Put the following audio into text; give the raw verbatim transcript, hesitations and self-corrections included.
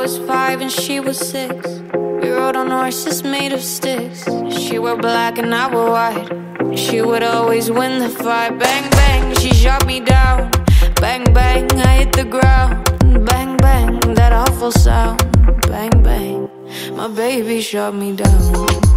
was five and she was six. We rode on horses made of sticks. She wore black and I wore white. She would always win the fight. Bang, bang, she shot me down. Bang, bang, I hit the ground. Bang, bang, that awful sound. Bang, bang, my baby shot me down.